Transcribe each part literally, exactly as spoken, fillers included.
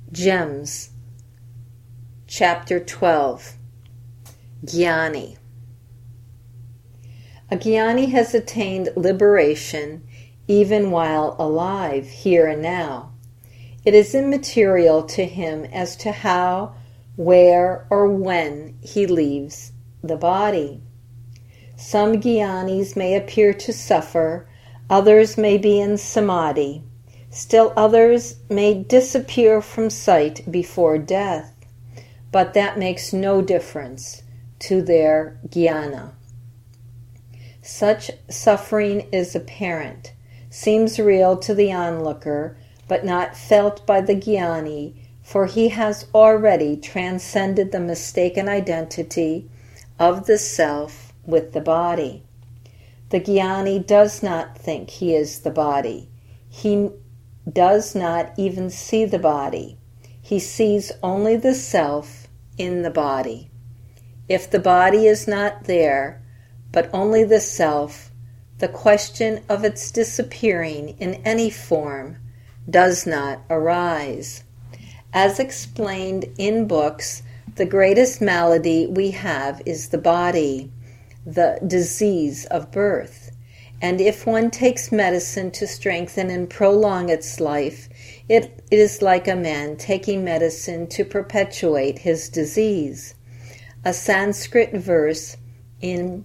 Gems, Chapter twelve, Jnani. A jnani has attained liberation even while alive, here and now. It is immaterial to him as to how, where, or when he leaves the body. Some jnanis may appear to suffer, others may be in samadhi, still others may disappear from sight before death, but that makes no difference to their jnana. Such suffering is apparent, seems real to the onlooker, but not felt by the jnani, for he has already transcended the mistaken identity of the self with the body. The jnani does not think he is the body. He does not even see the body. He sees only the self in the body. If the body is not there, but only the self, the question of its disappearing in any form does not arise. As explained in books, the greatest malady we have is the body, the disease of birth. And if one takes medicine to strengthen and prolong its life, it is like a man taking medicine to perpetuate his disease. A Sanskrit verse in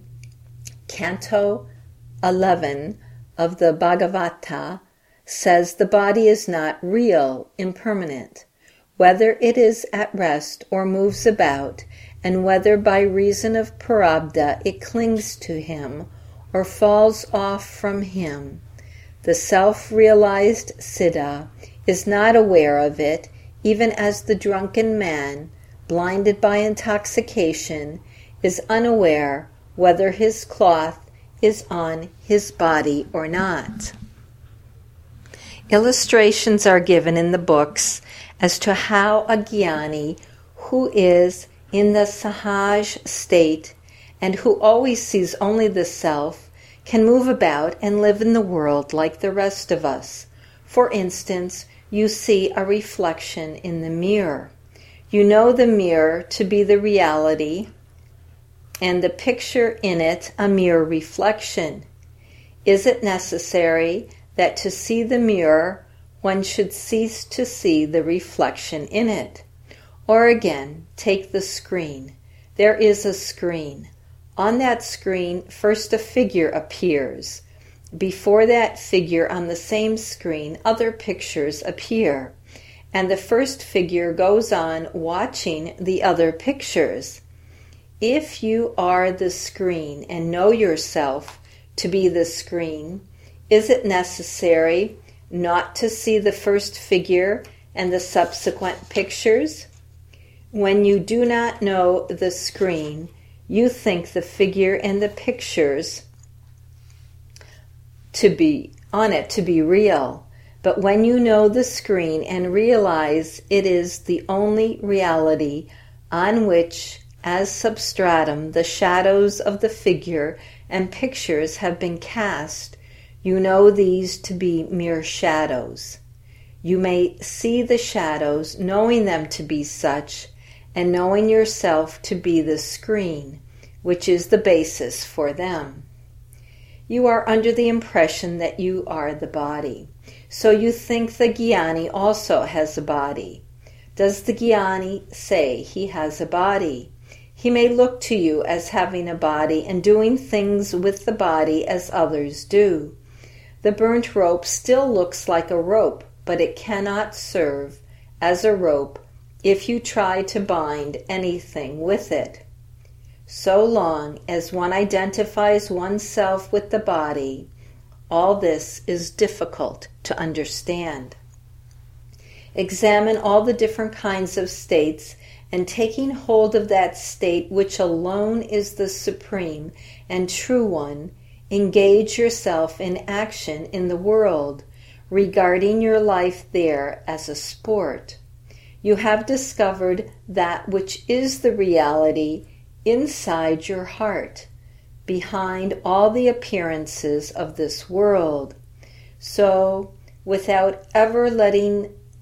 Canto eleven of the Bhagavata says the body is not real, impermanent, whether it is at rest or moves about, and whether by reason of prarabdha it clings to him or falls off from him. The self-realized siddha is not aware of it, even as the drunken man, blinded by intoxication, is unaware whether his cloth is on his body or not. Illustrations are given in the books as to how a jnani who is in the sahaj state and who always sees only the self can move about and live in the world like the rest of us. For instance, you see a reflection in the mirror. You know the mirror to be the reality and the picture in it a mere reflection. Is it necessary that to see the mirror one should cease to see the reflection in it? Or again, take the screen. There is a screen. On that screen, first a figure appears. Before that figure on the same screen, other pictures appear. And the first figure goes on watching the other pictures. If you are the screen and know yourself to be the screen, is it necessary not to see the first figure and the subsequent pictures? When you do not know the screen, you think the figure and the pictures to be on it to be real. But when you know the screen and realize it is the only reality on which, as substratum, the shadows of the figure and pictures have been cast, you know these to be mere shadows. You may see the shadows, knowing them to be such, and knowing yourself to be the screen, which is the basis for them. You are under the impression that you are the body, so you think the jnani also has a body. Does the jnani say he has a body? He may look to you as having a body and doing things with the body as others do. The burnt rope still looks like a rope, but it cannot serve as a rope if you try to bind anything with it. So long as one identifies oneself with the body, all this is difficult to understand. Examine all the different kinds of states, and taking hold of that state which alone is the supreme and true one, engage yourself in action in the world, regarding your life there as a sport. You have discovered that which is the reality inside your heart, behind all the appearances of this world. So, without ever letting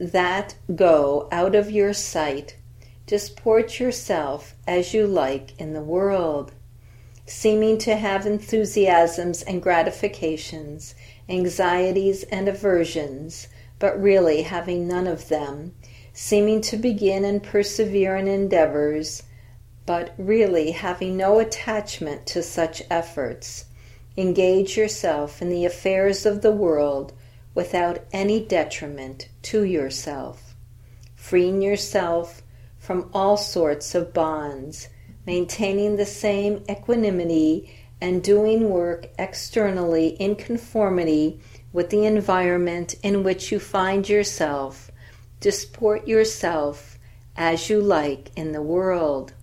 that go out of your sight, disport yourself as you like in the world, seeming to have enthusiasms and gratifications, anxieties and aversions, but really having none of them, seeming to begin and persevere in endeavors, but really having no attachment to such efforts. Engage yourself in the affairs of the world without any detriment to yourself, freeing yourself from all sorts of bonds, maintaining the same equanimity and doing work externally in conformity with the environment in which you find yourself. Disport yourself as you like in the world.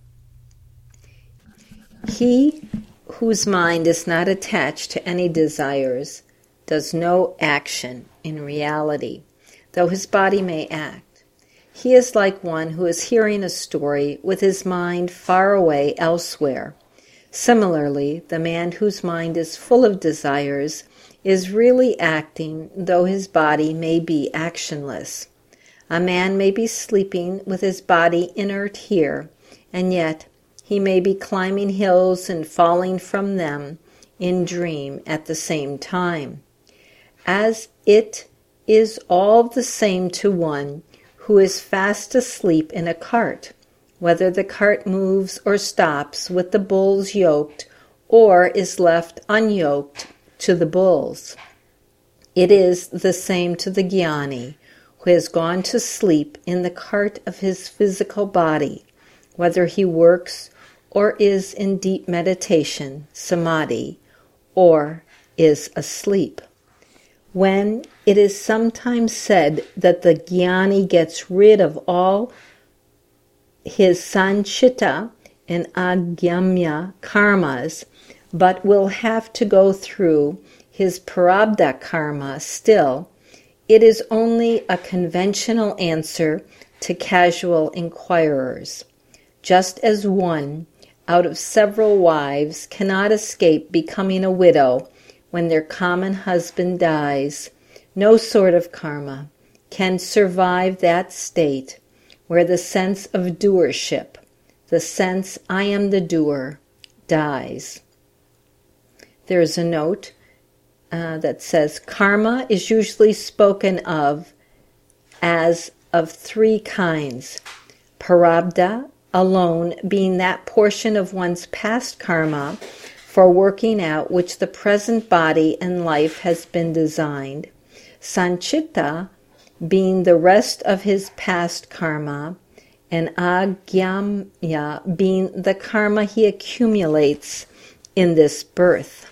He whose mind is not attached to any desires does no action in reality, though his body may act. He is like one who is hearing a story with his mind far away elsewhere. Similarly, the man whose mind is full of desires is really acting, though his body may be actionless. A man may be sleeping with his body inert here, and yet he may be climbing hills and falling from them in dream at the same time. As it is all the same to one who is fast asleep in a cart, whether the cart moves or stops with the bulls yoked or is left unyoked to the bulls. It is the same to the jnani who has gone to sleep in the cart of his physical body, whether he works or is in deep meditation, samadhi, or is asleep. When it is sometimes said that the jnani gets rid of all his sanchita and agamya karmas, but will have to go through his prarabdha karma still, it is only a conventional answer to casual inquirers. Just as one out of several wives cannot escape becoming a widow when their common husband dies, no sort of karma can survive that state where the sense of doership, the sense I am the doer, dies. There is a note uh, that says karma is usually spoken of as of three kinds. Prarabdha alone being that portion of one's past karma for working out which the present body and life has been designed. Sanchita being the rest of his past karma, and agamya being the karma he accumulates in this birth.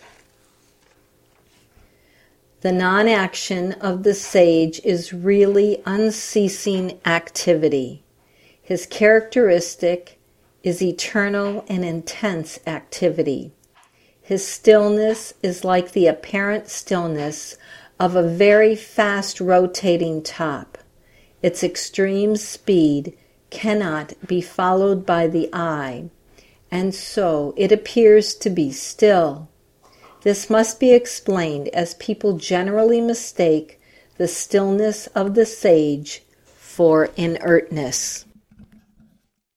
The non-action of the sage is really unceasing activity. His characteristic is eternal and intense activity. His stillness is like the apparent stillness of a very fast rotating top. Its extreme speed cannot be followed by the eye, and so it appears to be still. This must be explained as people generally mistake the stillness of the sage for inertness.